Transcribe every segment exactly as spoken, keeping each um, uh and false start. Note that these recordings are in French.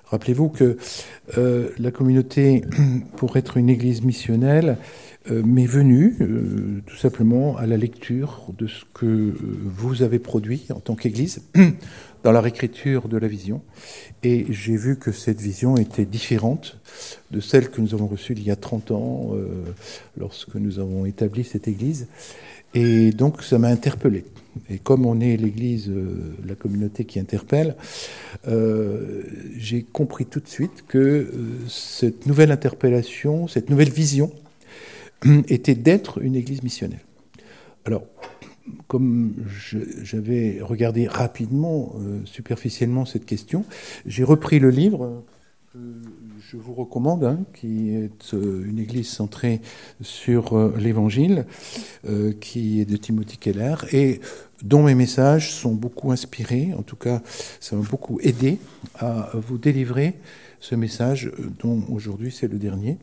Rappelez-vous que euh, la communauté, pour être une église missionnelle, euh, m'est venue euh, tout simplement à la lecture de ce que euh, vous avez produit en tant qu'église dans la réécriture de la vision. Et j'ai vu que cette vision était différente de celle que nous avons reçue il y a trente ans, euh, lorsque nous avons établi cette église. Et donc, ça m'a interpellé. Et comme on est l'église, euh, la communauté qui interpelle, euh, j'ai compris tout de suite que euh, cette nouvelle interpellation, cette nouvelle vision, était d'être une église missionnelle. Alors, comme je, j'avais regardé rapidement, euh, superficiellement cette question, j'ai repris le livre que je vous recommande, hein, qui est euh, une église centrée sur euh, l'Évangile, euh, qui est de Timothy Keller, et dont mes messages sont beaucoup inspirés. En tout cas, ça m'a beaucoup aidé à vous délivrer ce message, dont aujourd'hui c'est le dernier.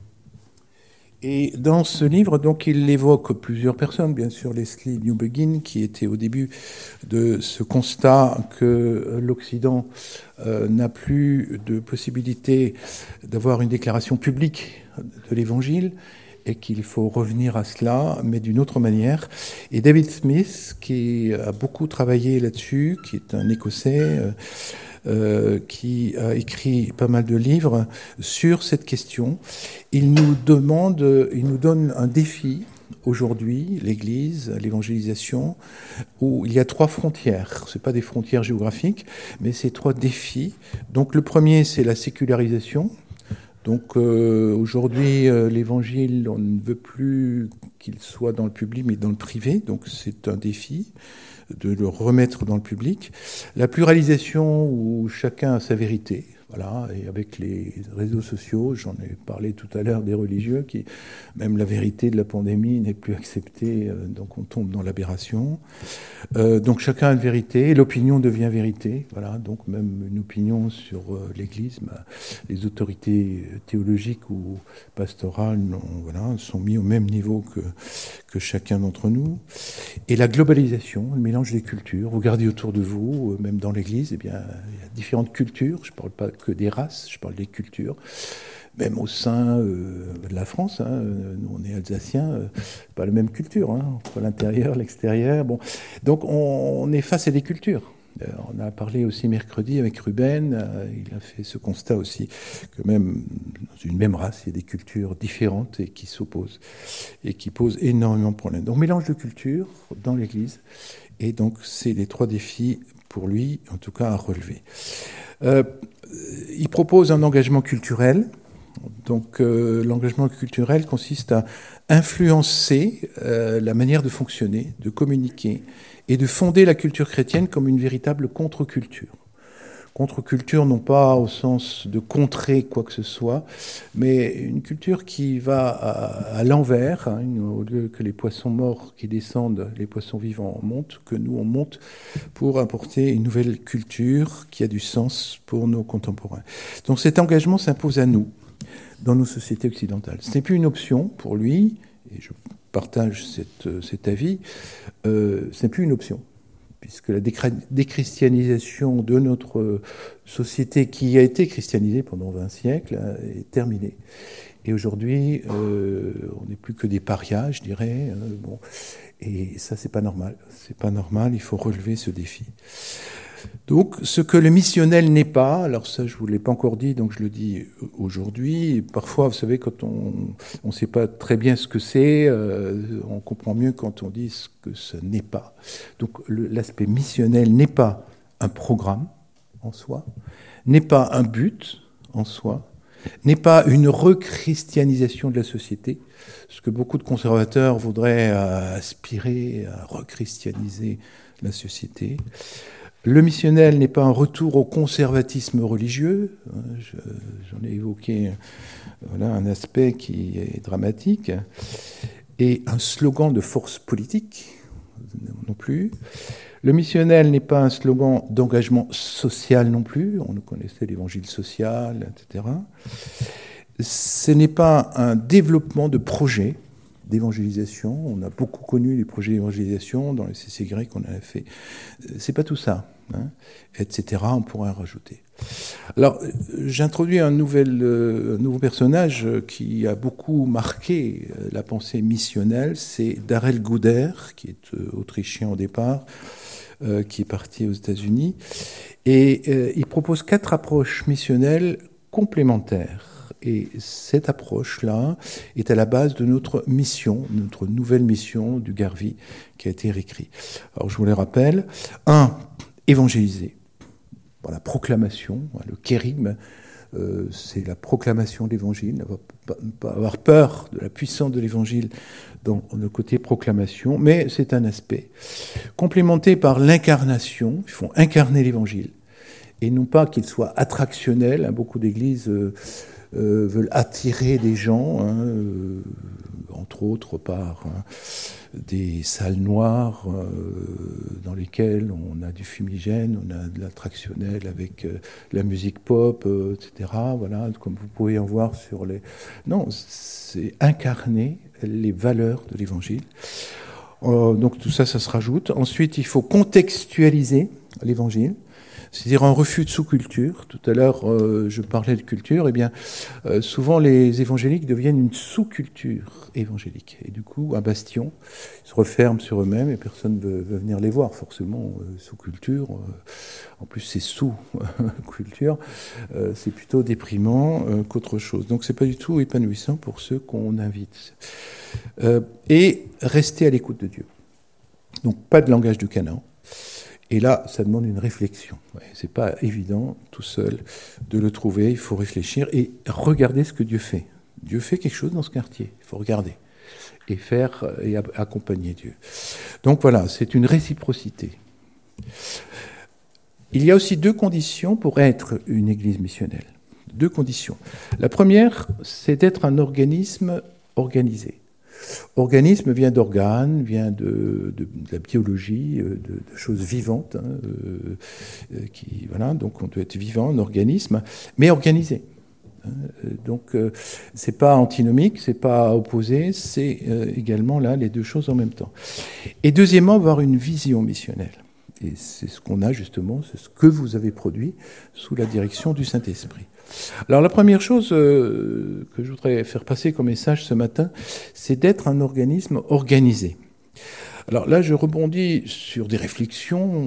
Et dans ce livre, donc, il évoque plusieurs personnes, bien sûr Lesslie Newbigin, qui était au début de ce constat que l'Occident euh, n'a plus de possibilité d'avoir une déclaration publique de l'Évangile, et qu'il faut revenir à cela, mais d'une autre manière. Et David Smith, qui a beaucoup travaillé là-dessus, qui est un Écossais, euh, Euh, qui a écrit pas mal de livres sur cette question. Il nous demande, il nous donne un défi aujourd'hui, l'Église, l'évangélisation, où il y a trois frontières. Ce n'est pas des frontières géographiques, mais c'est trois défis. Donc le premier, c'est la sécularisation. Donc euh, aujourd'hui, euh, l'Évangile, on ne veut plus qu'il soit dans le public, mais dans le privé. Donc c'est un défi de le remettre dans le public. La pluralisation où chacun a sa vérité, voilà, et avec les réseaux sociaux, j'en ai parlé tout à l'heure des religieux, qui, même la vérité de la pandémie n'est plus acceptée, euh, donc on tombe dans l'aberration. Euh, donc chacun a une vérité, et l'opinion devient vérité, voilà, donc même une opinion sur euh, l'Église, bah, les autorités théologiques ou pastorales, non, voilà, sont mis au même niveau que, que chacun d'entre nous. Et la globalisation, le mélange des cultures. Regardez autour de vous, même dans l'Église, eh bien, il y a différentes cultures. Je ne parle pas que des races, je parle des cultures. Même au sein euh, de la France, hein, nous on est alsaciens, euh, pas la même culture, hein, entre l'intérieur, l'extérieur. Bon. Donc on, on est face à des cultures. Euh, on a parlé aussi mercredi avec Ruben, euh, il a fait ce constat aussi, que même dans une même race, il y a des cultures différentes et qui s'opposent, et qui posent énormément de problèmes. Donc mélange de cultures dans l'Église, et donc c'est les trois défis pour lui, en tout cas, à relever. Euh, il propose un engagement culturel. Donc euh, l'engagement culturel consiste à influencer euh, la manière de fonctionner, de communiquer, et de fonder la culture chrétienne comme une véritable contre-culture. Contre-culture, non pas au sens de contrer quoi que ce soit, mais une culture qui va à, à l'envers, hein, au lieu que les poissons morts qui descendent, les poissons vivants montent, que nous on monte pour apporter une nouvelle culture qui a du sens pour nos contemporains. Donc cet engagement s'impose à nous, dans nos sociétés occidentales. Ce n'est plus une option pour lui, et je partage cette, cet avis, euh, ce n'est plus une option, puisque la déchristianisation de notre société, qui a été christianisée pendant vingt siècles, est terminée. Et aujourd'hui, euh, on n'est plus que des parias, je dirais. Euh, bon. Et ça, c'est pas normal. C'est pas normal, il faut relever ce défi. Donc, ce que le missionnel n'est pas, alors ça, je ne vous l'ai pas encore dit, donc je le dis aujourd'hui. Parfois, vous savez, quand on ne sait pas très bien ce que c'est, euh, on comprend mieux quand on dit ce que ce n'est pas. Donc, le, l'aspect missionnel n'est pas un programme en soi, n'est pas un but en soi, n'est pas une rechristianisation de la société, ce que beaucoup de conservateurs voudraient euh, aspirer à rechristianiser la société. Le missionnel n'est pas un retour au conservatisme religieux. Je, j'en ai évoqué voilà, un aspect qui est dramatique. Et un slogan de force politique non plus. Le missionnel n'est pas un slogan d'engagement social non plus. On connaissait l'évangile social, et cetera. Ce n'est pas un développement de projets d'évangélisation. On a beaucoup connu les projets d'évangélisation dans les C C Y qu'on a fait. C'est pas tout ça. hein, et cetera. On pourrait en rajouter. Alors, j'introduis un, nouvel, euh, un nouveau personnage qui a beaucoup marqué la pensée missionnelle, c'est Darrell Guder, qui est euh, autrichien au départ, euh, qui est parti aux États-Unis, et euh, il propose quatre approches missionnelles complémentaires. Et cette approche-là est à la base de notre mission, notre nouvelle mission du Garvey, qui a été réécrit. Alors, je vous les rappelle. Un, évangéliser. Par la proclamation, le kérim, euh, c'est la proclamation de l'évangile, ne pas, pas avoir peur de la puissance de l'évangile dans le côté proclamation, mais c'est un aspect. Complémenté par l'incarnation, il faut incarner l'évangile, et non pas qu'il soit attractionnel. Hein, beaucoup d'églises euh, euh, veulent attirer des gens, hein, euh, entre autres par hein, des salles noires euh, dans lesquelles on a du fumigène, on a de l'attractionnel avec euh, la musique pop, euh, et cetera. Voilà, comme vous pouvez en voir sur les... Non, c'est incarner les valeurs de l'Évangile. Euh, donc tout ça, ça se rajoute. Ensuite, il faut contextualiser l'Évangile, c'est-à-dire un refus de sous-culture. Tout à l'heure, euh, je parlais de culture. Eh bien, euh, souvent, les évangéliques deviennent une sous-culture évangélique. Et du coup, un bastion, ils se referment sur eux-mêmes et personne ne veut, veut venir les voir, forcément. Euh, sous-culture, euh, en plus, c'est sous-culture. Euh, c'est plutôt déprimant euh, qu'autre chose. Donc, c'est pas du tout épanouissant pour ceux qu'on invite. Euh, et rester à l'écoute de Dieu. Donc, pas de langage du Canaan. Et là, ça demande une réflexion. Ouais, c'est pas évident, tout seul, de le trouver. Il faut réfléchir et regarder ce que Dieu fait. Dieu fait quelque chose dans ce quartier. Il faut regarder et faire et accompagner Dieu. Donc voilà, c'est une réciprocité. Il y a aussi deux conditions pour être une église missionnelle. Deux conditions. La première, c'est d'être un organisme organisé. Organisme vient d'organes, vient de, de, de la biologie, de, de choses vivantes. Hein, euh, qui, voilà, donc on doit être vivant, un organisme, mais organisé. Hein, donc euh, c'est pas antinomique, c'est pas opposé, c'est euh, également là les deux choses en même temps. Et deuxièmement, avoir une vision missionnelle. Et c'est ce qu'on a justement, c'est ce que vous avez produit sous la direction du Saint-Esprit. Alors la première chose euh, que je voudrais faire passer comme message ce matin, c'est d'être un organisme organisé. Alors là, je rebondis sur des réflexions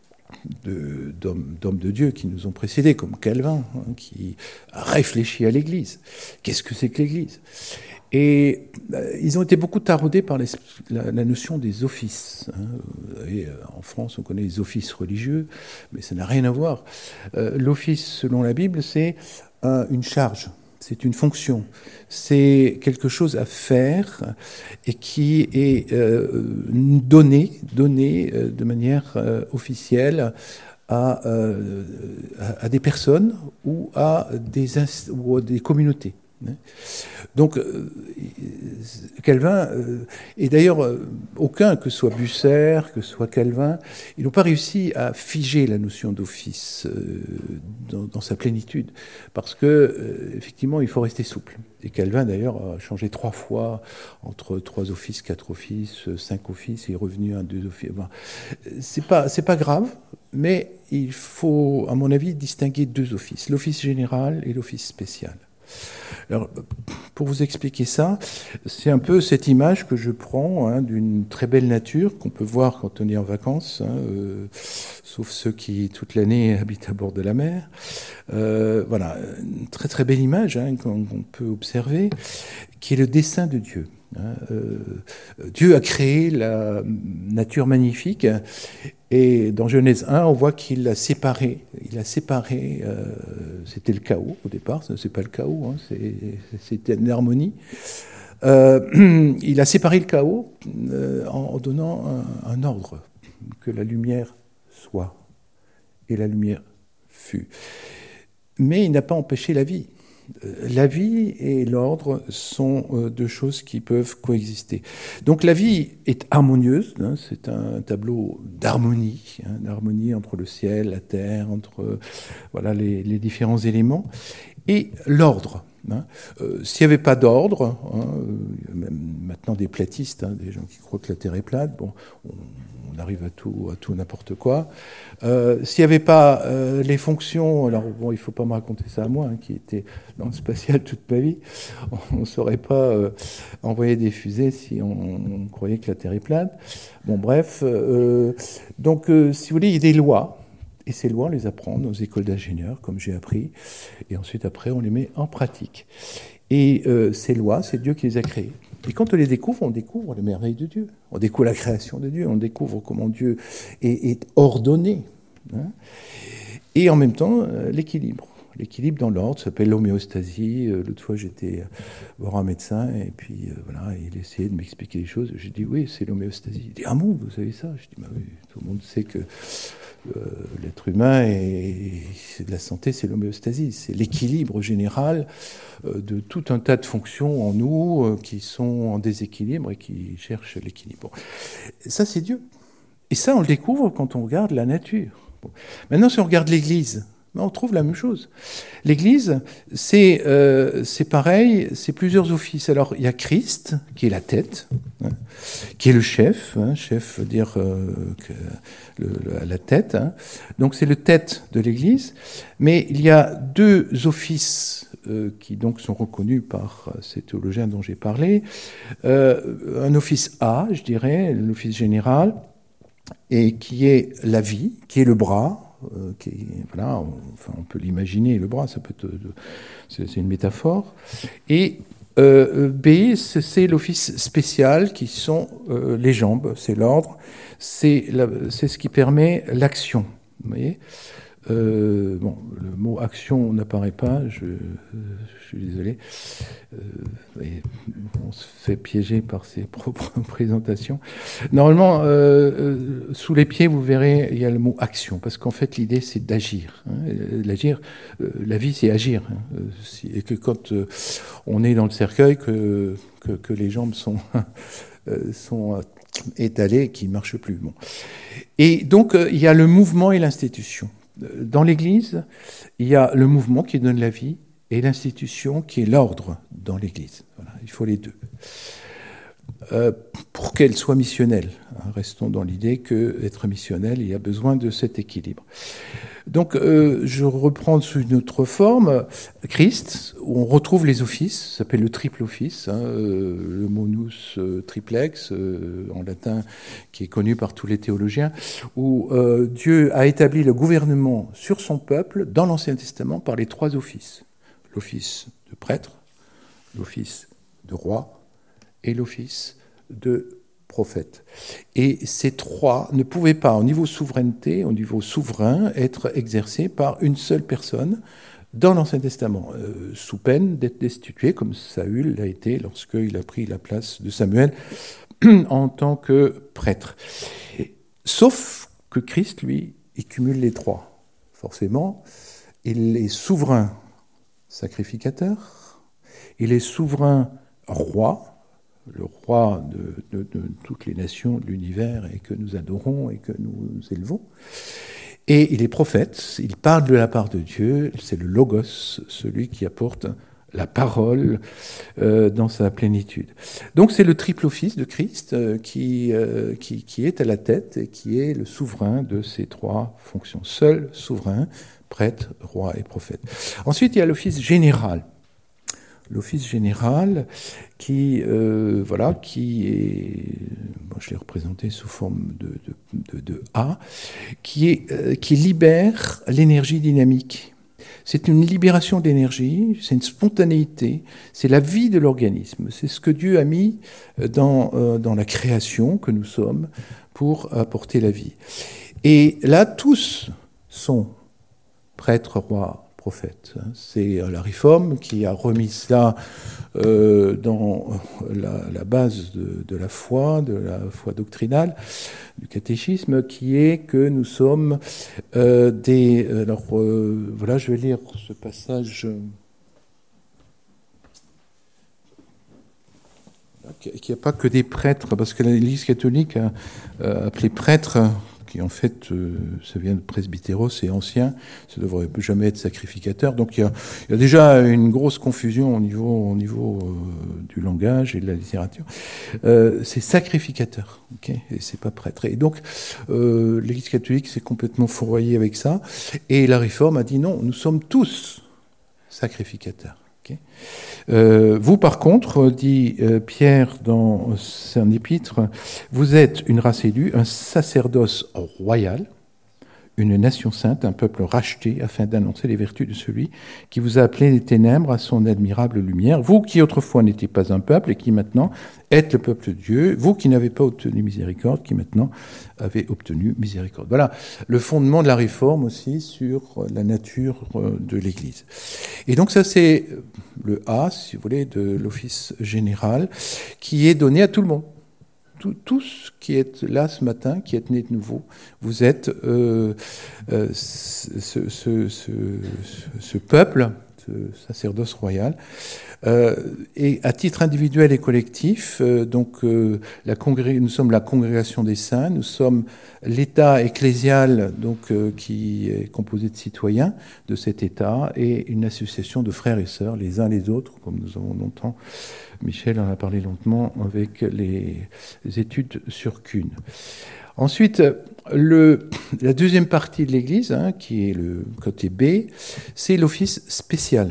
de, d'hommes, d'hommes de Dieu qui nous ont précédés, comme Calvin, hein, qui a réfléchi à l'Église. Qu'est-ce que c'est que l'Église ? Et euh, ils ont été beaucoup taraudés par les, la, la notion des offices. Hein. Et, euh, en France, on connaît les offices religieux, mais ça n'a rien à voir. Euh, l'office, selon la Bible, c'est euh, une charge, c'est une fonction, c'est quelque chose à faire et qui est euh, donné, donné euh, de manière euh, officielle à, euh, à, à des personnes ou à des, inst- ou à des communautés. Donc, euh, Calvin, euh, et d'ailleurs, euh, aucun, que ce soit Bucer, que ce soit Calvin, ils n'ont pas réussi à figer la notion d'office euh, dans, dans sa plénitude, parce que, euh, effectivement, il faut rester souple. Et Calvin, d'ailleurs, a changé trois fois, entre trois offices, quatre offices, cinq offices, il est revenu à deux offices. Bon, c'est pas, c'est pas grave, mais il faut, à mon avis, distinguer deux offices, l'office général et l'office spécial. Alors, pour vous expliquer ça, c'est un peu cette image que je prends hein, d'une très belle nature qu'on peut voir quand on est en vacances, hein, euh, sauf ceux qui toute l'année habitent à bord de la mer. Euh, voilà, une très très belle image hein, qu'on, qu'on peut observer, qui est le dessein de Dieu. Hein, euh, Dieu a créé la nature magnifique et dans Genèse un, on voit qu'il a séparé. Il a séparé. Euh, c'était le chaos au départ. Ce n'est pas le chaos. Hein, c'est, c'était une harmonie. Euh, il a séparé le chaos euh, en, en donnant un, un ordre que la lumière soit et la lumière fut. Mais il n'a pas empêché la vie. La vie et l'ordre sont deux choses qui peuvent coexister. Donc la vie est harmonieuse, hein, c'est un tableau d'harmonie, hein, d'harmonie entre le ciel, la terre, entre voilà, les, les différents éléments. Et l'ordre, Hein. Euh, s'il n'y avait pas d'ordre, hein, euh, même maintenant des platistes, hein, des gens qui croient que la Terre est plate, bon, on, on arrive à tout, à tout n'importe quoi. Euh, s'il n'y avait pas euh, les fonctions, alors bon, il ne faut pas me raconter ça à moi, hein, qui était dans le spatial toute ma vie, on ne saurait pas euh, envoyer des fusées si on, on croyait que la Terre est plate. Bon, bref, euh, donc euh, si vous voulez, il y a des lois. Et ces lois, on les apprend dans nos écoles d'ingénieurs, comme j'ai appris. Et ensuite, après, on les met en pratique. Et euh, ces lois, c'est Dieu qui les a créées. Et quand on les découvre, on découvre les merveilles de Dieu. On découvre la création de Dieu. On découvre comment Dieu est, est ordonné. Hein. Et en même temps, euh, l'équilibre. L'équilibre dans l'ordre, ça s'appelle l'homéostasie. Euh, l'autre fois, j'étais voir un médecin et puis euh, voilà, il essayait de m'expliquer les choses. J'ai dit oui, c'est l'homéostasie. Il dit ah bon, vous savez ça? Je dis bah oui, tout le monde sait que Euh, l'être humain et de la santé, c'est l'homéostasie, c'est l'équilibre général euh, de tout un tas de fonctions en nous euh, qui sont en déséquilibre et qui cherchent l'équilibre. Bon. Ça, c'est Dieu. Et ça, on le découvre quand on regarde la nature. Bon. Maintenant, si on regarde l'Église, on trouve la même chose. L'Église, c'est euh, c'est pareil, c'est plusieurs offices. Alors, il y a Christ, qui est la tête, hein, qui est le chef. Hein, chef veut dire euh, que le, le, la tête. Hein. Donc, c'est le tête de l'Église. Mais il y a deux offices euh, qui donc sont reconnus par ces théologiens dont j'ai parlé. Euh, un office A, je dirais, l'office général, et qui est la vie, qui est le bras. Euh, qui est, voilà, on, enfin, on peut l'imaginer, le bras, ça peut être, c'est, c'est une métaphore. Et euh, B, c'est l'office spécial, qui sont euh, les jambes, c'est l'ordre, c'est, la, c'est ce qui permet l'action. Vous voyez euh, bon, le mot action n'apparaît pas, je, je suis désolé. Euh, on se fait piéger par ses propres présentations. Normalement, euh, euh, sous les pieds, vous verrez, il y a le mot action, parce qu'en fait, l'idée, c'est d'agir. Hein. L'agir, euh, la vie, c'est agir. Hein. Si, et que quand euh, on est dans le cercueil, que, que, que les jambes sont, euh, sont étalées, qui ne marchent plus. Bon. Et donc, euh, il y a le mouvement et l'institution. Dans l'Église, il y a le mouvement qui donne la vie et l'institution qui est l'ordre dans l'Église. Voilà, il faut les deux. Euh, pour qu'elle soit missionnelle, hein, restons dans l'idée qu'être missionnel, il y a besoin de cet équilibre. Donc, euh, je reprends sous une autre forme, Christ, où on retrouve les offices, ça s'appelle le triple office, hein, euh, le monus euh, triplex, euh, en latin, qui est connu par tous les théologiens, où euh, Dieu a établi le gouvernement sur son peuple dans l'Ancien Testament par les trois offices. L'office de prêtre, l'office de roi et l'office de prophète. Et ces trois ne pouvaient pas, au niveau souveraineté, au niveau souverain, être exercés par une seule personne dans l'Ancien Testament, euh, sous peine d'être destitué, comme Saül l'a été lorsqu'il a pris la place de Samuel en tant que prêtre. Sauf que Christ, lui, il cumule les trois. Forcément, il est souverain sacrificateur, il est souverain roi, le roi de, de, de toutes les nations de l'univers et que nous adorons et que nous élevons. Et il est prophète, il parle de la part de Dieu, c'est le Logos, celui qui apporte la parole euh, dans sa plénitude. Donc c'est le triple office de Christ euh, qui, euh, qui, qui est à la tête et qui est le souverain de ces trois fonctions. Seul souverain, prêtre, roi et prophète. Ensuite, il y a l'office général. L'office général qui, euh, voilà, qui est, bon, je l'ai représenté sous forme de, de, de, de A, qui, est, euh, qui libère l'énergie dynamique. C'est une libération d'énergie, c'est une spontanéité, c'est la vie de l'organisme. C'est ce que Dieu a mis dans, euh, dans la création que nous sommes pour apporter la vie. Et là, tous sont prêtres, rois, prophètes. C'est la Réforme qui a remis cela euh, dans la, la base de, de la foi, de la foi doctrinale, du catéchisme, qui est que nous sommes euh, des... Alors, euh, voilà, je vais lire ce passage qu'il n'y a pas que des prêtres, parce que l'Église catholique a, a appelé prêtres qui en fait, euh, ça vient de presbytéros, c'est ancien, ça ne devrait jamais être sacrificateur. Donc il y a, il y a déjà une grosse confusion au niveau, au niveau euh, du langage et de la littérature. Euh, c'est sacrificateur, okay, et c'est pas prêtre. Et donc euh, l'Église catholique s'est complètement fourvoyée avec ça, et la Réforme a dit non, nous sommes tous sacrificateurs. Okay. Euh, vous, par contre, dit euh, Pierre dans son épître, vous êtes une race élue, un sacerdoce royal, une nation sainte, un peuple racheté, afin d'annoncer les vertus de celui qui vous a appelé des ténèbres à son admirable lumière. Vous qui autrefois n'étiez pas un peuple et qui maintenant êtes le peuple de Dieu, vous qui n'avez pas obtenu miséricorde, qui maintenant avez obtenu miséricorde. Voilà le fondement de la Réforme aussi sur la nature de l'Église. Et donc ça c'est le A, si vous voulez, de l'office général, qui est donné à tout le monde. Tous qui êtes là ce matin, qui êtes nés de nouveau, vous êtes euh, euh, ce, ce, ce, ce peuple, ce sacerdoce royal. Euh, et à titre individuel et collectif, euh, donc euh, la congré- nous sommes la congrégation des saints, nous sommes l'État ecclésial, donc euh, qui est composé de citoyens de cet État, et une association de frères et sœurs, les uns les autres, comme nous avons longtemps. Michel en a parlé longuement avec les, les études sur Kuhn. Ensuite, le, la deuxième partie de l'Église, hein, qui est le côté B, c'est l'office spécial.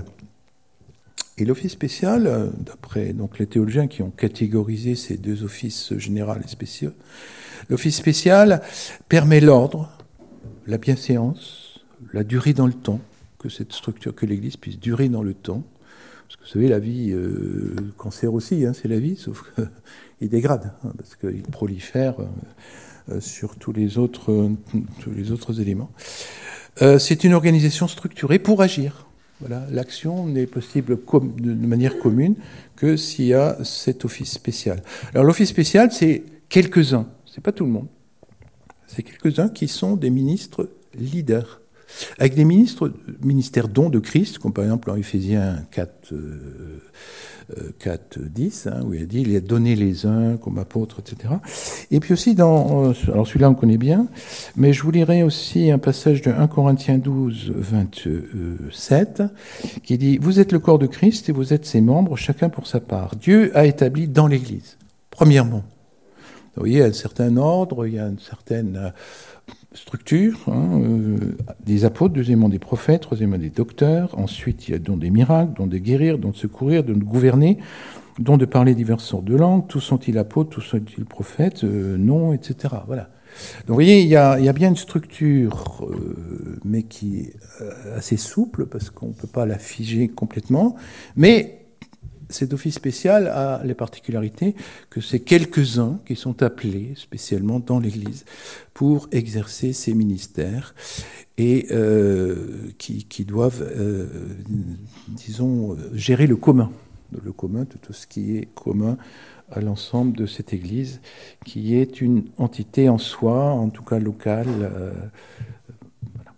Et l'office spécial, d'après donc, les théologiens qui ont catégorisé ces deux offices général et spéciaux, l'office spécial permet l'ordre, la bienséance, la durée dans le temps, que cette structure, que l'Église puisse durer dans le temps. Parce que vous savez, la vie, euh, le cancer aussi, hein, c'est la vie, sauf qu'il dégrade, hein, parce qu'il prolifère euh, sur tous les autres, euh, tous les autres éléments. Euh, c'est une organisation structurée pour agir. Voilà, l'action n'est possible com- de manière commune que s'il y a cet office spécial. Alors l'office spécial, c'est quelques-uns, c'est pas tout le monde. C'est quelques-uns qui sont des ministres leaders. Avec des ministres, ministères dons de Christ, comme par exemple en Éphésiens quatre, euh, quatre dix, hein, où il a dit « il a donné les uns comme apôtres », et cetera. Et puis aussi dans... Alors celui-là, on connaît bien, mais je vous lirai aussi un passage de un Corinthiens douze, vingt-sept, qui dit « Vous êtes le corps de Christ et vous êtes ses membres, chacun pour sa part. Dieu a établi dans l'Église, premièrement. » Vous voyez, il y a un certain ordre, il y a une certaine... structure, hein, euh, des apôtres, deuxièmement des prophètes, troisièmement des docteurs, ensuite il y a dont des miracles, dont de guérir, dont de secourir, dont de gouverner, dont de parler diverses sortes de langues, tous sont-ils apôtres, tous sont-ils prophètes, euh, non, et cetera. Voilà. Donc vous voyez, il y a, il y a bien une structure, euh, mais qui est euh, assez souple, parce qu'on ne peut pas la figer complètement, mais cet office spécial a les particularités que c'est quelques-uns qui sont appelés spécialement dans l'Église pour exercer ces ministères et euh, qui, qui doivent, euh, disons, gérer le commun, le commun, tout ce qui est commun à l'ensemble de cette Église, qui est une entité en soi, en tout cas locale. Euh, voilà.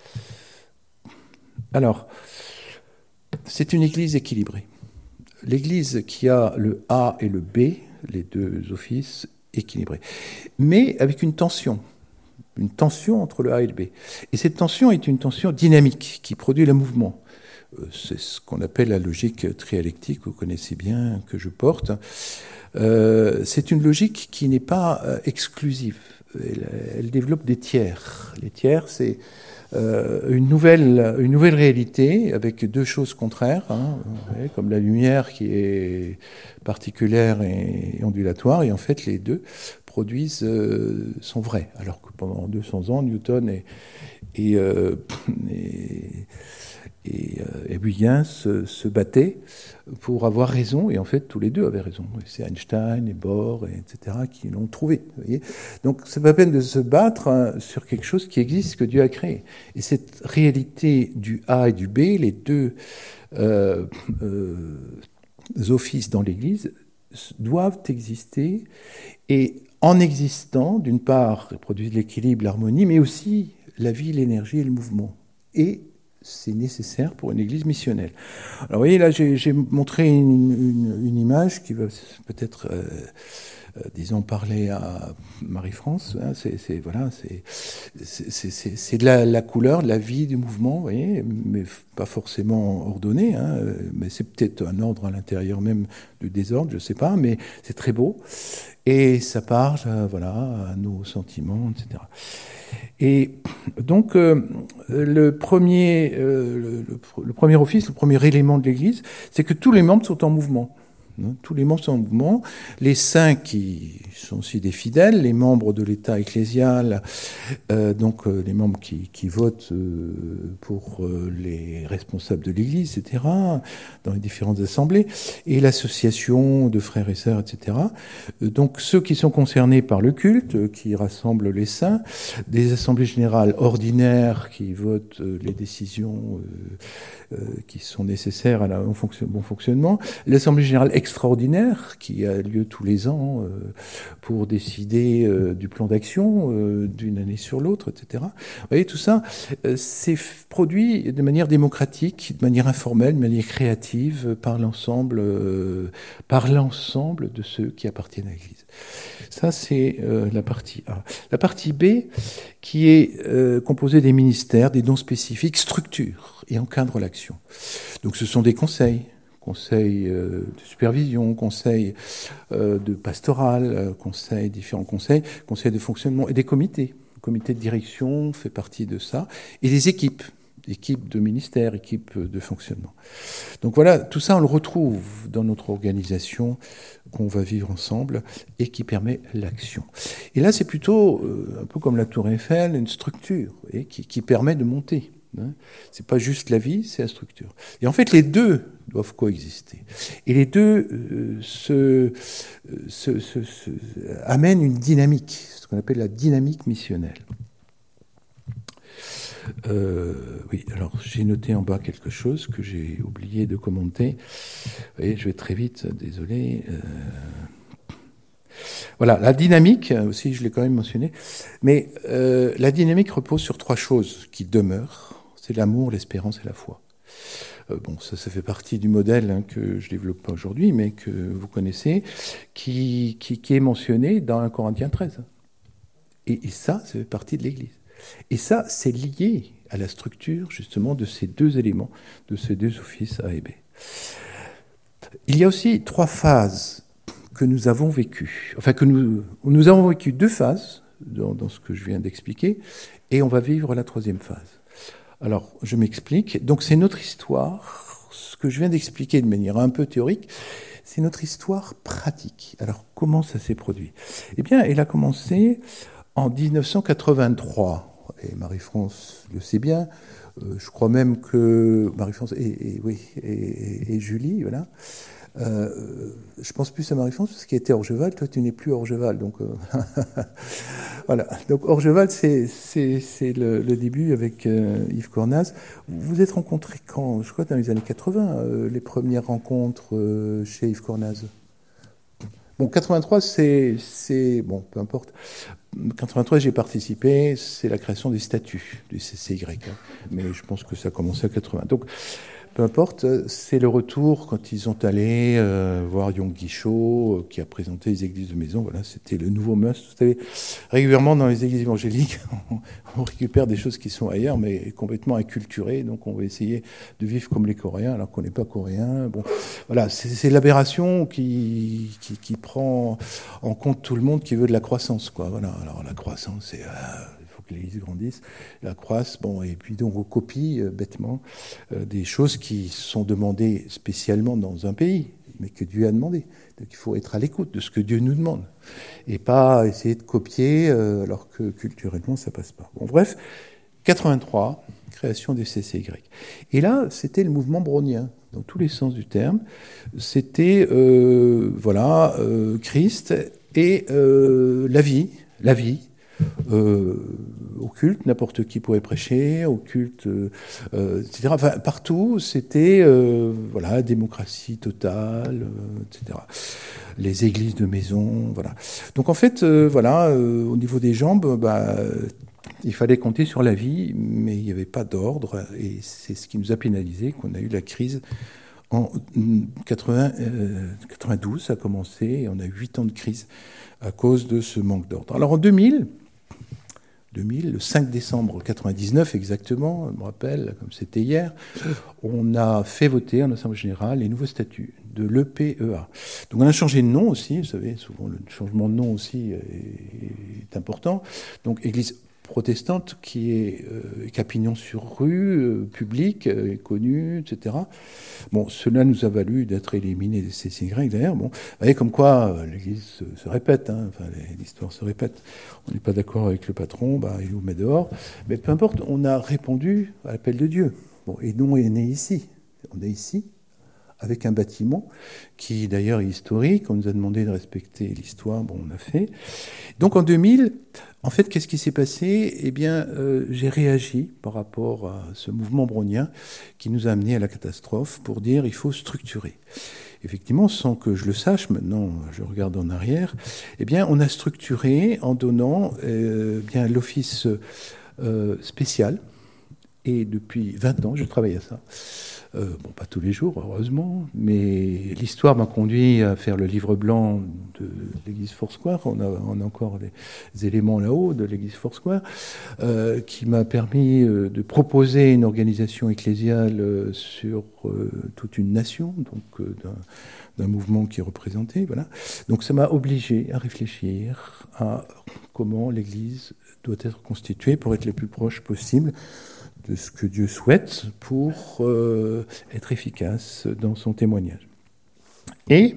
Alors, c'est une Église équilibrée. L'Église qui a le A et le B, les deux offices équilibrés, mais avec une tension, une tension entre le A et le B. Et cette tension est une tension dynamique qui produit le mouvement. C'est ce qu'on appelle la logique trialectique, vous connaissez bien, que je porte. Euh, c'est une logique qui n'est pas euh, exclusive. Elle, elle développe des tiers. Les tiers, c'est Euh, une, nouvelle, une nouvelle réalité avec deux choses contraires, hein, ouais, comme la lumière qui est particulière et ondulatoire, et en fait les deux produisent, euh, sont vrais, alors que pendant deux cents ans, Newton et, et, euh, et, et, euh, et Huygens se, se battaient pour avoir raison, et en fait tous les deux avaient raison. C'est Einstein et Bohr, et etc., qui l'ont trouvé. Vous voyez, donc c'est pas la peine de se battre hein, sur quelque chose qui existe, que Dieu a créé. Et cette réalité du A et du B, les deux euh, euh, offices dans l'Église, doivent exister, et en existant, d'une part, ils produisent l'équilibre, l'harmonie, mais aussi la vie, l'énergie et le mouvement. Et c'est nécessaire pour une église missionnelle. Alors vous voyez, là j'ai, j'ai montré une, une, une image qui va peut-être euh, euh, disons, parler à Marie-France. Hein, c'est, c'est, voilà, c'est, c'est, c'est, c'est, c'est de la, la couleur, de la vie du mouvement, vous voyez, mais pas forcément ordonné, hein, mais c'est peut-être un ordre à l'intérieur même du désordre, je ne sais pas, mais c'est très beau. Et ça parle, euh, voilà, à nos sentiments, et cetera. Et donc, euh, le, premier, euh, le, le, le premier office, le premier élément de l'Église, c'est que tous les membres sont en mouvement. Tous les membres sont en mouvement. Les saints qui sont aussi des fidèles, les membres de l'État ecclésial, euh, donc euh, les membres qui, qui votent euh, pour euh, les responsables de l'Église, et cetera, dans les différentes assemblées, et l'association de frères et sœurs, et cetera. Euh, donc ceux qui sont concernés par le culte, euh, qui rassemblent les saints, des assemblées générales ordinaires qui votent euh, les décisions euh, euh, qui sont nécessaires à la bon, fonction, bon fonctionnement, l'assemblée générale extraordinaire qui a lieu tous les ans euh, pour décider euh, du plan d'action euh, d'une année sur l'autre, et cetera. Vous voyez, tout ça, euh, c'est produit de manière démocratique, de manière informelle, de manière créative euh, par l'ensemble, euh, par l'ensemble de ceux qui appartiennent à l'Église. Ça, c'est euh, la partie A. La partie B, qui est euh, composée des ministères, des dons spécifiques, structure et encadre l'action. Donc, ce sont des conseils. Conseil euh, de supervision, conseil euh, de pastoral, euh, conseil, différents conseils, conseil de fonctionnement et des comités. Le comité de direction fait partie de ça. Et des équipes, équipes de ministères, équipes de fonctionnement. Donc voilà, tout ça on le retrouve dans notre organisation qu'on va vivre ensemble et qui permet l'action. Et là c'est plutôt, euh, un peu comme la Tour Eiffel, une structure et qui, qui permet de monter. Hein. C'est pas juste la vie, c'est la structure. Et en fait, les deux doivent coexister. Et les deux euh, se, se, se, se amènent une dynamique, ce qu'on appelle la dynamique missionnelle. Euh, oui, alors j'ai noté en bas quelque chose que j'ai oublié de commenter. Vous voyez, je vais très vite, désolé. Euh... Voilà, la dynamique, aussi je l'ai quand même mentionné, mais euh, la dynamique repose sur trois choses qui demeurent. C'est l'amour, l'espérance et la foi. Euh, bon, ça, ça fait partie du modèle hein, que je ne développe pas aujourd'hui, mais que vous connaissez, qui, qui, qui est mentionné dans un Corinthiens treize. Et, et ça, ça fait partie de l'Église. Et ça, c'est lié à la structure, justement, de ces deux éléments, de ces deux offices A et B. Il y a aussi trois phases que nous avons vécues. Enfin, que nous, nous avons vécu deux phases dans, dans ce que je viens d'expliquer, et on va vivre la troisième phase. Alors, je m'explique. Donc, c'est notre histoire. Ce que je viens d'expliquer de manière un peu théorique, c'est notre histoire pratique. Alors, comment ça s'est produit ? Eh bien, elle a commencé en dix-neuf cent quatre-vingt-trois. Et Marie-France le sait bien. Euh, je crois même que Marie-France et, et oui et, et, et Julie, voilà. Euh, je pense plus à Marie-France parce qu'elle était Orgeval. Toi, tu n'es plus Orgeval, donc euh, voilà. Donc Orgeval, c'est c'est c'est le, le début avec euh, Yves Cornaz. Vous vous êtes rencontrés quand ? Je crois dans les années quatre-vingts, euh, les premières rencontres euh, chez Yves Cornaz. Bon, quatre-vingt-trois, c'est c'est bon, peu importe. quatre-vingt-trois, j'ai participé. C'est la création des statuts du C C Y, hein, mais je pense que ça a commencé à quatre-vingts. Donc peu importe, c'est le retour quand ils sont allés euh, voir Yong Guichot, euh, qui a présenté les églises de maison. Voilà, c'était le nouveau must. Vous savez, régulièrement dans les églises évangéliques, on, on récupère des choses qui sont ailleurs, mais complètement inculturées. Donc, on va essayer de vivre comme les Coréens, alors qu'on n'est pas Coréen. Bon, voilà, c'est, c'est l'aberration qui, qui, qui prend en compte tout le monde qui veut de la croissance, quoi. Voilà. Alors, la croissance, c'est euh, que l'Église grandisse, la croisse, bon, et puis donc on copie euh, bêtement euh, des choses qui sont demandées spécialement dans un pays, mais que Dieu a demandé. Donc il faut être à l'écoute de ce que Dieu nous demande, et pas essayer de copier euh, alors que culturellement ça passe pas. Bon, bref, quatre-vingt-trois, création du C C Y. Et là, c'était le mouvement brownien, dans tous les sens du terme. C'était, euh, voilà, euh, Christ et euh, la vie, la vie, Euh, au culte, n'importe qui pouvait prêcher, au culte, euh, et cetera. Enfin, partout, c'était euh, voilà, démocratie totale, euh, et cetera. Les églises de maison, voilà. Donc en fait, euh, voilà, euh, au niveau des jambes, bah, il fallait compter sur la vie, mais il n'y avait pas d'ordre, et c'est ce qui nous a pénalisé, qu'on a eu la crise En quatre-vingts, euh, quatre-vingt-douze, ça a commencé, et on a eu huit ans de crise à cause de ce manque d'ordre. Alors en deux mille, deux mille, le cinq décembre quatre-vingt-dix-neuf exactement, je me rappelle, comme c'était hier, on a fait voter en Assemblée générale les nouveaux statuts de l'E P E A. Donc on a changé de nom aussi, vous savez, souvent le changement de nom aussi est, est important. Donc Église protestante qui est euh, Capignon sur rue, euh, publique, euh, connue, et cetera. Bon, cela nous a valu d'être éliminés des C C Y d'ailleurs. Bon, vous voyez comme quoi euh, l'Église se, se répète, hein, enfin, l'histoire se répète. On n'est pas d'accord avec le patron, bah, il nous met dehors. Mais peu importe, on a répondu à l'appel de Dieu. Bon, et nous, on est né ici. On est ici, avec un bâtiment qui d'ailleurs est historique. On nous a demandé de respecter l'histoire, bon, on a fait. Donc en deux mille, en fait, qu'est-ce qui s'est passé ? Eh bien, euh, j'ai réagi par rapport à ce mouvement brownien qui nous a amené à la catastrophe pour dire il faut structurer. Effectivement, sans que je le sache, maintenant je regarde en arrière, eh bien, on a structuré en donnant euh, bien l'office euh, spécial. Et depuis vingt ans, je travaille à ça. Euh, bon, pas tous les jours, heureusement, mais l'histoire m'a conduit à faire le livre blanc de l'église Foursquare. On a, on a encore les éléments là-haut de l'église Foursquare, euh, qui m'a permis euh, de proposer une organisation ecclésiale euh, sur euh, toute une nation, donc euh, d'un, d'un mouvement qui est représenté. Voilà. Donc ça m'a obligé à réfléchir à comment l'église doit être constituée pour être le plus proche possible de ce que Dieu souhaite pour euh, être efficace dans son témoignage. Et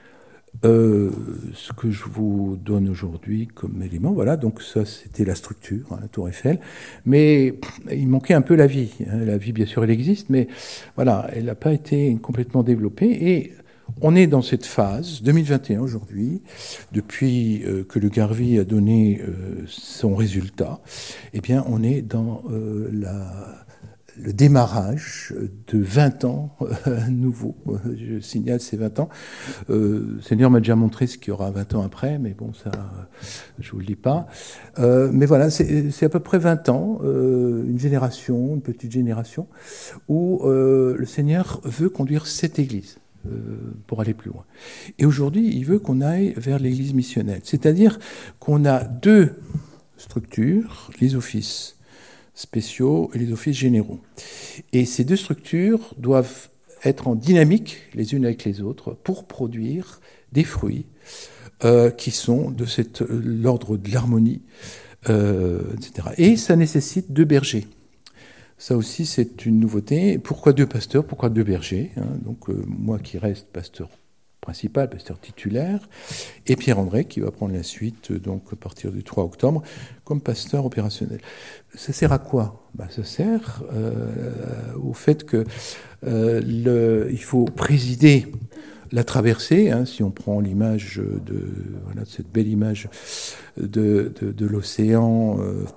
euh, ce que je vous donne aujourd'hui comme élément, voilà, donc ça c'était la structure, hein, la Tour Eiffel, mais il manquait un peu la vie. Hein. La vie, bien sûr, elle existe, mais voilà, elle n'a pas été complètement développée. Et on est dans cette phase, deux mille vingt et un aujourd'hui, depuis euh, que le Garvey a donné euh, son résultat, eh bien on est dans euh, la, le démarrage de vingt ans euh, nouveaux. Je signale ces vingt ans. Euh, le Seigneur m'a déjà montré ce qu'il y aura vingt ans après, mais bon, ça, je ne vous le dis pas. Euh, mais voilà, c'est, c'est à peu près vingt ans, euh, une génération, une petite génération, où euh, le Seigneur veut conduire cette Église. Pour aller plus loin. Et aujourd'hui, il veut qu'on aille vers l'église missionnelle. C'est-à-dire qu'on a deux structures, les offices spéciaux et les offices généraux. Et ces deux structures doivent être en dynamique les unes avec les autres pour produire des fruits euh, qui sont de cette, l'ordre de l'harmonie, euh, et cetera. Et ça nécessite deux bergers. Ça aussi, c'est une nouveauté. Pourquoi deux pasteurs ? Pourquoi deux bergers ? hein Donc, euh, moi qui reste pasteur principal, pasteur titulaire, et Pierre-André qui va prendre la suite, donc à partir du trois octobre, comme pasteur opérationnel. Ça sert à quoi ? Ben, ça sert euh, au fait que euh, le, il faut présider la traversée, hein, si on prend l'image de, voilà, cette belle image de, de, de l'océan. Euh,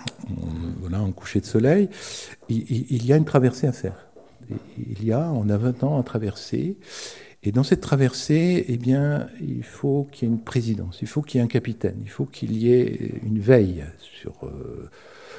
Voilà, en coucher de soleil, il, il y a une traversée à faire. Il y a, on a vingt ans à traverser, et dans cette traversée, eh bien, il faut qu'il y ait une présidence, il faut qu'il y ait un capitaine, il faut qu'il y ait une veille sur, euh,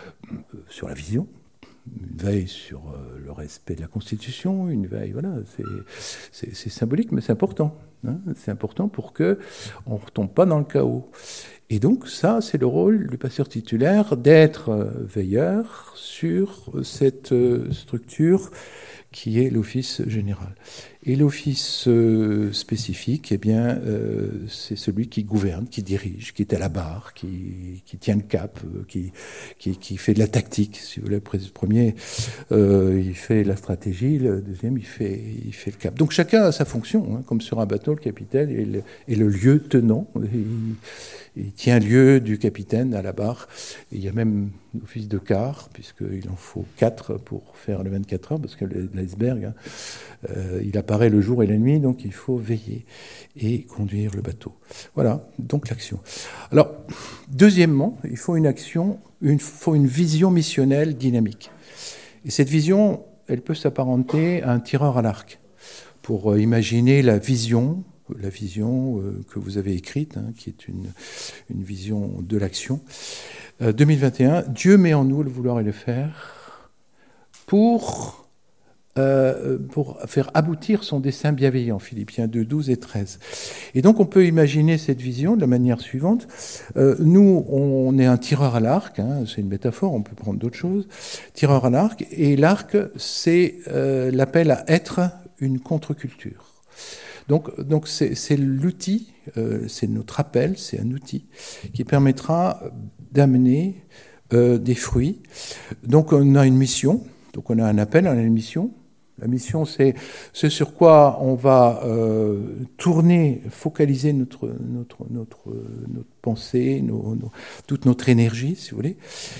sur la vision, une veille sur euh, le respect de la Constitution, une veille, voilà, c'est, c'est, c'est symbolique, mais c'est important. Hein, c'est important pour qu'on ne retombe pas dans le chaos. Et donc ça, c'est le rôle du pasteur titulaire d'être veilleur sur cette structure qui est l'office général. Et l'office euh, spécifique, eh bien, euh, c'est celui qui gouverne, qui dirige, qui est à la barre, qui, qui tient le cap, euh, qui, qui, qui fait de la tactique. Si vous voulez, le premier, euh, il fait la stratégie, le deuxième, il fait, il fait le cap. Donc chacun a sa fonction, hein, comme sur un bateau, le capitaine est le, est le lieu tenant. Il, il tient lieu du capitaine à la barre. Et il y a même l'office de quart, puisqu'il en faut quatre pour faire le vingt-quatre heures, parce que l'iceberg, hein, euh, il apparaît le jour et la nuit, donc il faut veiller et conduire le bateau. Voilà, donc l'action. Alors, deuxièmement, il faut une action, il faut une vision missionnelle dynamique. Et cette vision, elle peut s'apparenter à un tireur à l'arc, pour euh, imaginer la vision, la vision euh, que vous avez écrite, hein, qui est une, une vision de l'action. Euh, deux mille vingt et un, Dieu met en nous le vouloir et le faire pour euh, pour faire aboutir son dessein bienveillant, Philippiens deux, douze et treize. Et donc on peut imaginer cette vision de la manière suivante. Euh, nous, on est un tireur à l'arc, hein, c'est une métaphore, on peut prendre d'autres choses. Tireur à l'arc, et l'arc, c'est euh, l'appel à être une contre-culture. Donc, donc c'est, c'est l'outil, euh, c'est notre appel, c'est un outil qui permettra d'amener euh, des fruits. Donc on a une mission, donc on a un appel, on a une mission. La mission, c'est ce sur quoi on va euh, tourner, focaliser notre, notre, notre, notre pensée, nos, nos, toute notre énergie, si vous voulez.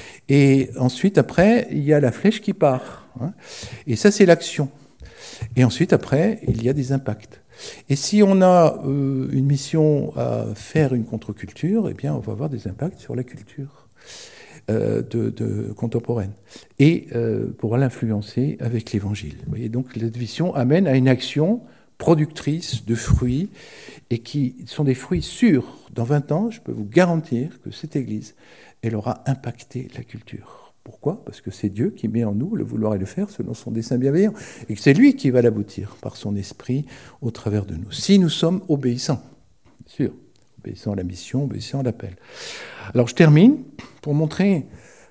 Et ensuite, après, il y a la flèche qui part. Hein, et ça, c'est l'action. Et ensuite, après, il y a des impacts. Et si on a euh, une mission à faire une contre-culture, eh bien, on va avoir des impacts sur la culture euh, de, de contemporaine. Et euh, pourra l'influencer avec l'Évangile. Vous voyez, donc, la vision amène à une action productrice de fruits, et qui sont des fruits sûrs. Dans vingt ans, je peux vous garantir que cette Église, elle aura impacté la culture. Pourquoi ? Parce que c'est Dieu qui met en nous le vouloir et le faire selon son dessein bienveillant, et que c'est lui qui va l'aboutir par son esprit au travers de nous. Si nous sommes obéissants, bien sûr, obéissants à la mission, obéissants à l'appel. Alors je termine pour montrer,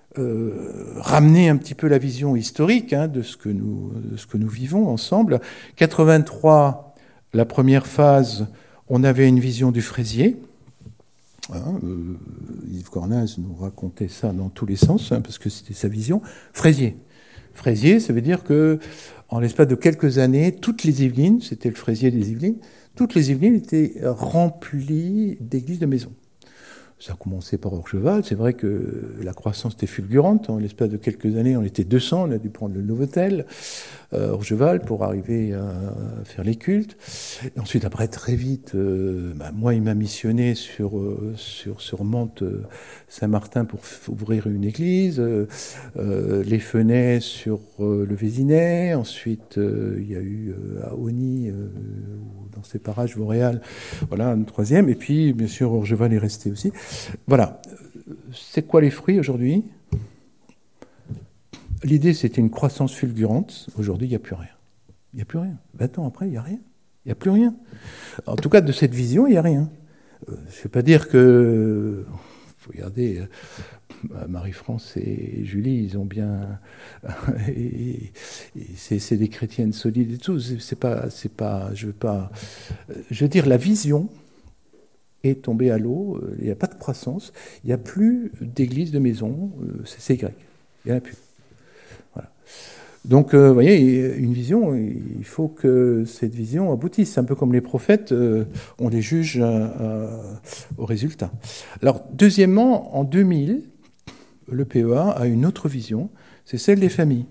euh, ramener un petit peu la vision historique hein, de, ce que nous, de ce que nous vivons ensemble. quatre-vingt-trois, la première phase, on avait une vision du fraisier. Hein, euh, Yves Cornaz nous racontait ça dans tous les sens, hein, parce que c'était sa vision. Fraisier. Fraisier, ça veut dire que, en l'espace de quelques années, toutes les Yvelines, c'était le fraisier des Yvelines, toutes les Yvelines étaient remplies d'églises de maisons. Ça a commencé par Orgeval. C'est vrai que la croissance était fulgurante. En l'espace de quelques années, on était deux cents. On a dû prendre le Novotel, euh, Orgeval, pour arriver à faire les cultes. Et ensuite, après, très vite, euh, bah, moi, il m'a missionné sur, euh, sur, sur Mantes euh, Saint-Martin pour f- ouvrir une église. Euh, euh, les Fenets sur euh, le Vésinet. Ensuite, euh, il y a eu euh, à Osny, euh, dans ces parages Vauréal, voilà, une troisième. Et puis, bien sûr, Orgeval est resté aussi. Voilà. C'est quoi les fruits aujourd'hui ? L'idée, c'était une croissance fulgurante. Aujourd'hui, il n'y a plus rien. Il n'y a plus rien. vingt ans après, il n'y a rien. Il n'y a plus rien. En tout cas, de cette vision, il n'y a rien. Euh, je ne vais pas dire que... Faut regarder, euh, Marie-France et Julie, ils ont bien... et, et c'est, c'est des chrétiennes solides et tout. C'est pas... C'est pas je veux pas... Je veux dire, la vision est tombée à l'eau. Il n'y a pas de croissance. Il n'y a plus d'église de maison. C'est, c'est grec. Il n'y en a plus. Voilà. Donc, euh, vous voyez, une vision, il faut que cette vision aboutisse. C'est un peu comme les prophètes, euh, on les juge euh, au résultat. Alors, deuxièmement, en deux mille, le P E A a une autre vision, c'est celle des familles.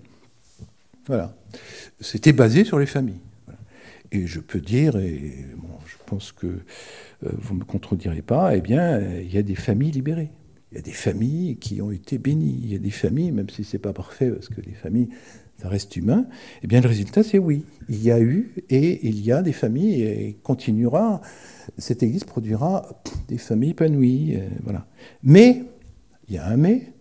Voilà. C'était basé sur les familles. Voilà. Et je peux dire, et bon, je pense que euh, vous ne me contredirez pas, eh bien, il y a des familles libérées. Il y a des familles qui ont été bénies. Il y a des familles, même si ce n'est pas parfait, parce que les familles, ça reste humain, eh bien, le résultat, c'est oui. Il y a eu et il y a des familles et continuera. Cette Église produira des familles épanouies. Euh, voilà. Mais, il y a un mais,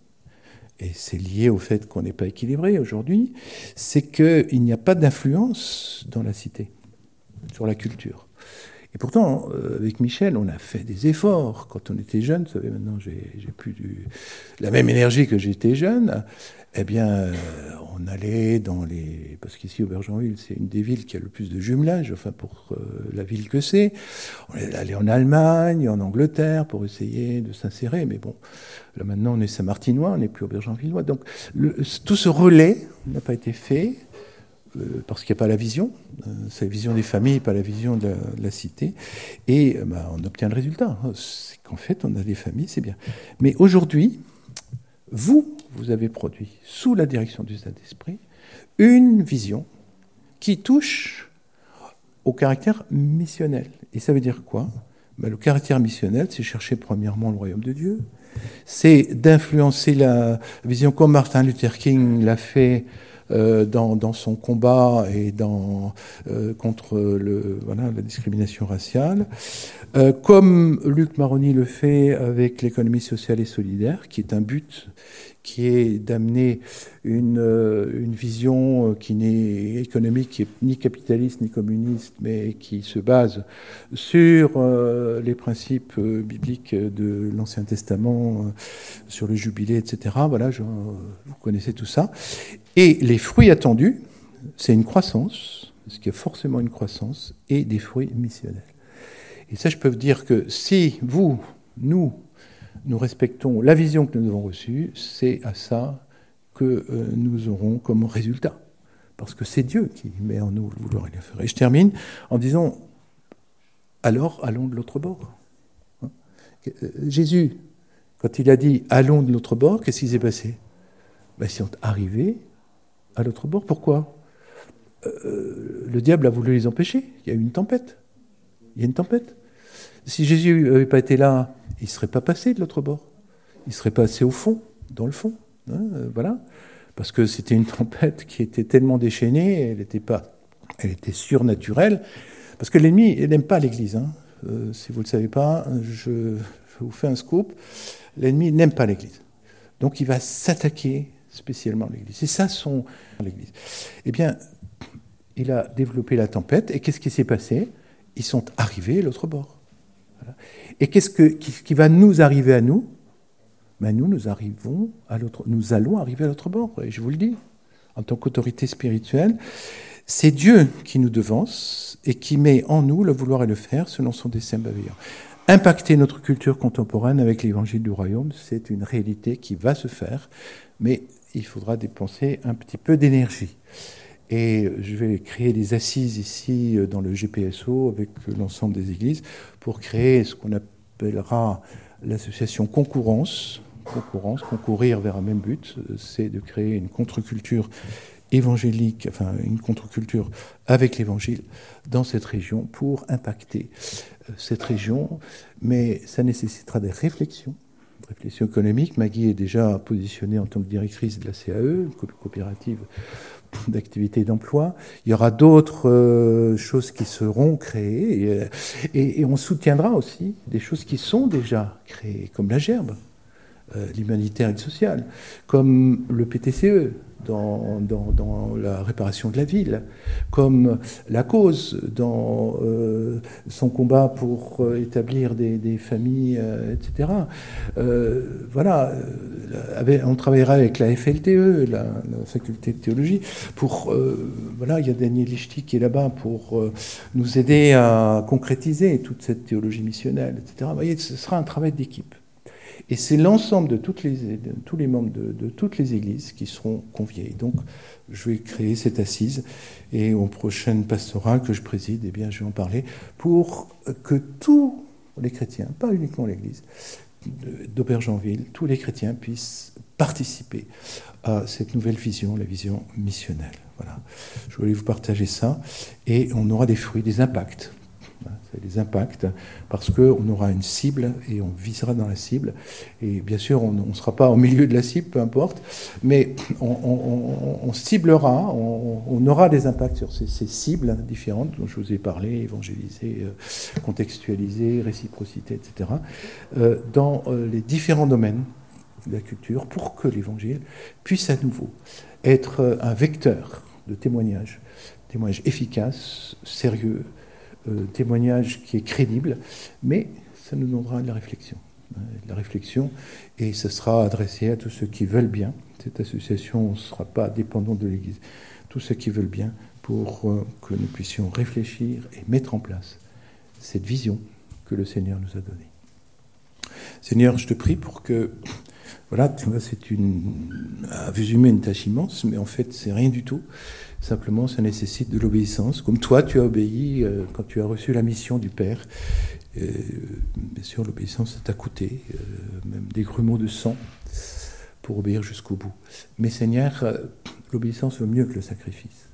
et c'est lié au fait qu'on n'est pas équilibré aujourd'hui, c'est qu'il n'y a pas d'influence dans la cité, sur la culture. Et pourtant, euh, avec Michel, on a fait des efforts. Quand on était jeune, vous savez, maintenant j'ai, j'ai plus du, la même énergie que j'étais jeune, eh bien, euh, on allait dans les... Parce qu'ici, Aubergenville, c'est une des villes qui a le plus de jumelage, enfin, pour euh, la ville que c'est. On est allé en Allemagne, en Angleterre, pour essayer de s'insérer. Mais bon, là, maintenant, on est Saint-Martinois, on n'est plus Aubergenvillois. Donc, le, tout ce relais n'a pas été fait. Euh, parce qu'il n'y a pas la vision, euh, c'est la vision des familles, pas la vision de la, de la cité, et euh, bah, on obtient le résultat. C'est qu'en fait, on a des familles, c'est bien. Mais aujourd'hui, vous, vous avez produit, sous la direction du Saint-Esprit, une vision qui touche au caractère missionnel. Et ça veut dire quoi ? Ben, le caractère missionnel, c'est chercher premièrement le royaume de Dieu, c'est d'influencer la vision comme Martin Luther King l'a fait Euh, dans, dans son combat et dans, euh, contre le, voilà, la discrimination raciale, euh, comme Luc Maroni le fait avec l'économie sociale et solidaire, qui est un but qui est d'amener une, une vision qui n'est économique, qui est ni capitaliste ni communiste, mais qui se base sur euh, les principes bibliques de l'Ancien Testament, euh, sur le jubilé, et cetera. Voilà, je, vous connaissez tout ça. Et les fruits attendus, c'est une croissance, parce qu'il y a forcément une croissance, et des fruits missionnels. Et ça, je peux vous dire que si vous, nous, nous respectons la vision que nous avons reçue, c'est à ça que euh, nous aurons comme résultat. Parce que c'est Dieu qui met en nous le vouloir et le faire. Et je termine en disant, alors allons de l'autre bord. Hein ? Jésus, quand il a dit allons de l'autre bord, qu'est-ce qui s'est passé ? Ben, ils sont arrivés à l'autre bord. Pourquoi ? euh, Le diable a voulu les empêcher. Il y a eu une tempête. Il y a une tempête. Si Jésus n'avait pas été là, il ne serait pas passé de l'autre bord. Il serait passé au fond, dans le fond. Hein, euh, voilà. Parce que c'était une tempête qui était tellement déchaînée, elle était, pas, elle était surnaturelle. Parce que l'ennemi, il n'aime pas l'Église. Hein. Euh, si vous ne le savez pas, je, je vous fais un scoop. L'ennemi n'aime pas l'Église. Donc il va s'attaquer spécialement à l'Église. C'est ça son l'Église. Eh bien, il a développé la tempête, et qu'est-ce qui s'est passé ? Ils sont arrivés à l'autre bord. Voilà. Et qu'est-ce que, qui, qui va nous arriver à nous ? Ben nous, nous, arrivons à l'autre, nous allons arriver à l'autre bord, et je vous le dis, en tant qu'autorité spirituelle, c'est Dieu qui nous devance et qui met en nous le vouloir et le faire selon son dessein bienveillant. Impacter notre culture contemporaine avec l'évangile du royaume, c'est une réalité qui va se faire, mais il faudra dépenser un petit peu d'énergie. Et je vais créer des assises ici dans le G P S O avec l'ensemble des églises pour créer ce qu'on appellera l'association Concurrence. Concurrence, concourir vers un même but, c'est de créer une contre-culture évangélique, enfin une contre-culture avec l'évangile dans cette région pour impacter cette région. Mais ça nécessitera des réflexions, des réflexions économiques. Maggie est déjà positionnée en tant que directrice de la C A E, une coopérative d'activité et d'emploi. Il y aura d'autres euh, choses qui seront créées et, et, et on soutiendra aussi des choses qui sont déjà créées, comme la Gerbe, euh, l'humanitaire et le social, comme le P T C E dans, dans, dans la réparation de la ville, comme la cause dans euh, son combat pour euh, établir des, des familles, euh, et cetera. Euh, voilà, euh, on travaillera avec la F L T E, la, la faculté de théologie, pour, euh, voilà, il y a Daniel Lichty qui est là-bas pour euh, nous aider à concrétiser toute cette théologie missionnelle, et cetera. Vous voyez, ce sera un travail d'équipe. Et c'est l'ensemble de, toutes les, de tous les membres de, de toutes les églises qui seront conviés. Donc, je vais créer cette assise et aux prochaines pastorales que je préside, eh bien, je vais en parler pour que tous les chrétiens, pas uniquement l'Église d'Aubergenville, tous les chrétiens puissent participer à cette nouvelle vision, la vision missionnelle. Voilà. Je voulais vous partager ça et on aura des fruits, des impacts. C'est des impacts, parce qu'on aura une cible et on visera dans la cible. Et bien sûr, on ne sera pas au milieu de la cible, peu importe, mais on, on, on ciblera, on, on aura des impacts sur ces, ces cibles différentes dont je vous ai parlé, évangéliser, euh, contextualiser, réciprocité, et cetera, euh, dans euh, les différents domaines de la culture, pour que l'évangile puisse à nouveau être un vecteur de témoignage, témoignage efficace, sérieux, Euh, témoignage qui est crédible, mais ça nous donnera de la réflexion. Hein, de la réflexion, et ça sera adressé à tous ceux qui veulent bien. Cette association ne sera pas dépendante de l'Église. Tous ceux qui veulent bien pour euh, que nous puissions réfléchir et mettre en place cette vision que le Seigneur nous a donnée. Seigneur, je te prie pour que, voilà, tu vois, c'est une, à vue humaine, une tâche immense, mais en fait, c'est rien du tout. Simplement, ça nécessite de l'obéissance, comme toi, tu as obéi euh, quand tu as reçu la mission du Père. Euh, bien sûr, l'obéissance, ça t'a coûté, euh, même des grumeaux de sang, pour obéir jusqu'au bout. Mais Seigneur, euh, l'obéissance vaut mieux que le sacrifice.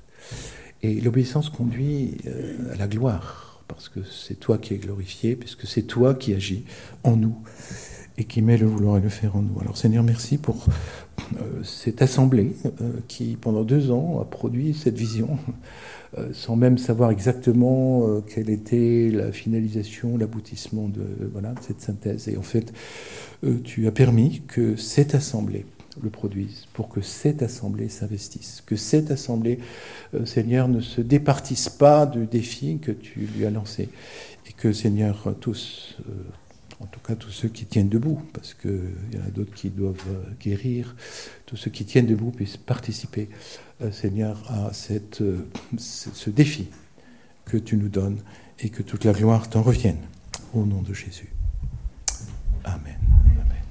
Et l'obéissance conduit euh, à la gloire, parce que c'est toi qui es glorifié, puisque c'est toi qui agis en nous, et qui met le vouloir et le faire en nous. Alors Seigneur, merci pour euh, cette assemblée euh, qui, pendant deux ans, a produit cette vision, euh, sans même savoir exactement euh, quelle était la finalisation, l'aboutissement de, voilà, de cette synthèse. Et en fait, euh, tu as permis que cette assemblée le produise, pour que cette assemblée s'investisse, que cette assemblée, euh, Seigneur, ne se départisse pas du défi que tu lui as lancé, et que, Seigneur, tous, euh, en tout cas tous ceux qui tiennent debout, parce qu'il y en a d'autres qui doivent euh, guérir, tous ceux qui tiennent debout puissent participer, euh, Seigneur, à cette, euh, ce défi que tu nous donnes, et que toute la gloire t'en revienne. Au nom de Jésus. Amen.